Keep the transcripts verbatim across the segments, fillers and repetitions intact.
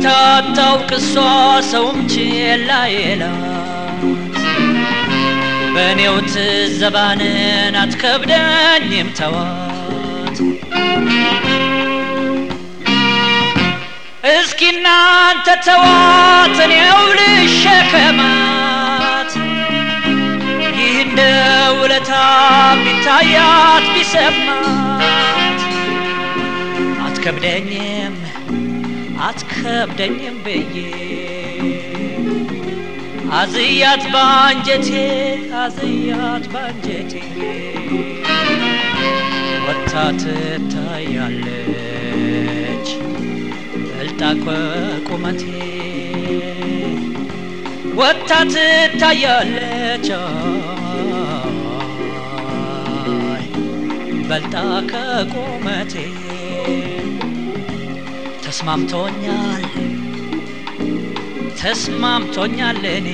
ታታውቅ እሷ ሰውም ችላ ይላት በኔው ትዘባንን አትከብደኝም ተዋት እስኪ እናንተ ተዋት እኔው ልሸከማት ይህ እንደ ውለታ ቢታያት ቢሰማት አትከብደኝም አትከብደኝም ብዬ አዝያት ባንጀቴ አዝያት ባንጀቴ ወጥታ ትታያለች በልጣ ከቁመቴ ወጥታ ትታያለች በልጣ ከቁመቴ ተስማምቶኛል ተስማምቶኛል እኔ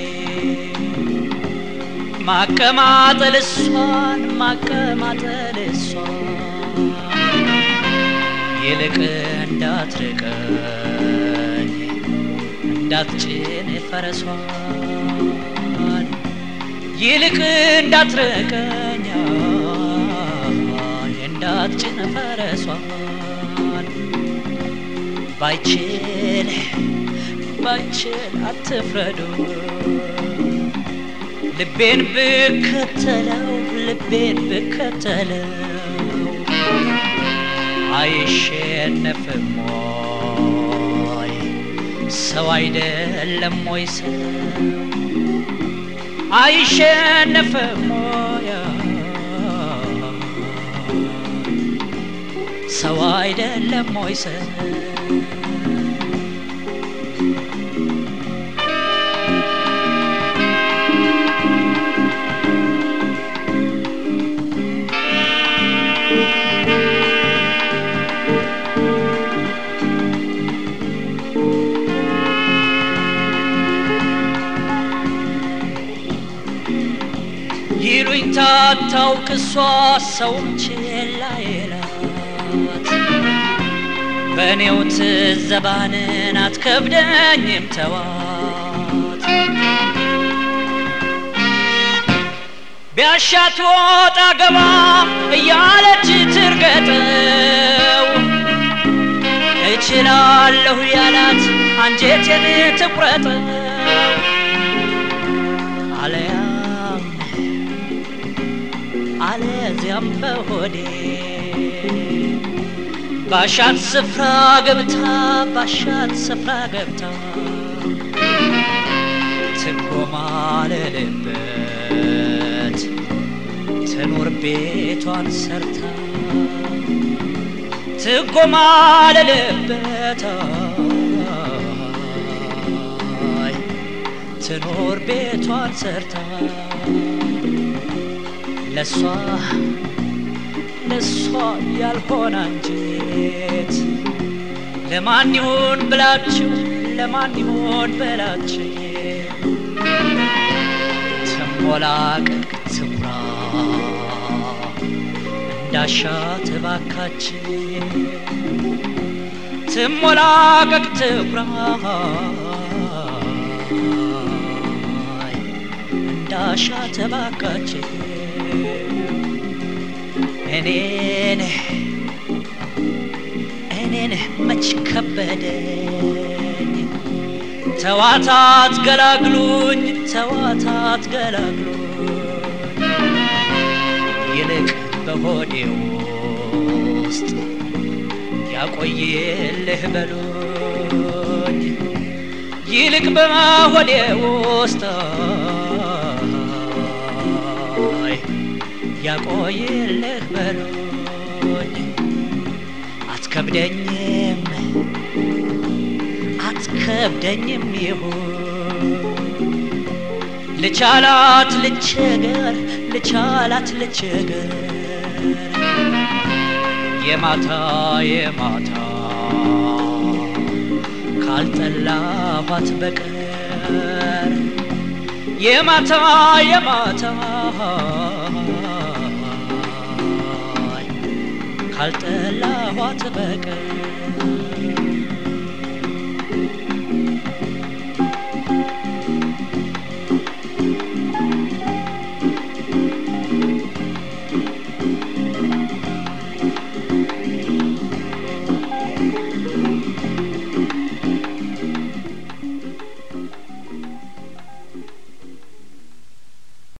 ማቀማጠል እሷን ማቀማጠል እሷን ይልቅ እንዳትርቀኝ እንዳትጭን ፈረሷን ይልቅ እንዳትርቀኝ እንዳትጭን ፈረሷን ባይችል ባይችል አትፍረዱ ልቤን ብከተለው ልቤን ብከተለው አይሸነፍም ወይ ሰው አይደለም ወይ ሰው አይሸነፍም ወይ ሰው አይደለም ወይ ሰው ይሉኝ ታታውቅ እሷ ሰውም ችላ ይላት በኔው ትዘባንን አትከብደኝም ተዋት ቢያሻት ወጣ ገባ እያለች ትርገጠው እችላለሁ ያላት አንጀቴን ትቁረጠው አለያ አለዚያም በሆዴ ባሻት ስፍራ ገብታ ባሻት ስፍራ ገብታ ትቆማለልበት ትኖር ቤቷን ሰርታ ትቆማለልበት ትኖር ቤቷን ሰርታ ለሷ ለሷ ያልሆነ አንጀት ለማን ይሆን ብላችሁ ለማን ይሆን ብላችሁ ተሞላቀቅ ትኩራ እንዳሻት ባካችሁ ተሞላቀቅ ትኩራ እንዳሻት ባካችሁ እኔን እኔን መች ከበደኝ ተዋታት ገላግሉኝ ተዋታት ገላግሉኝ ይልቅ በሆዴ ውስጥ ያቆየልህ በሉኝ ይልቅ በሆዴ ውስጥ ያቆየልህ በሉኝ አትከብደኝም አትከብደኝም ይሁን ልቻላት ልቸገር ልቻላት ልቸገር የማታ የማታ ካልጠላኋት በቀር የማታ የማታ ካልጠላኋት በቀር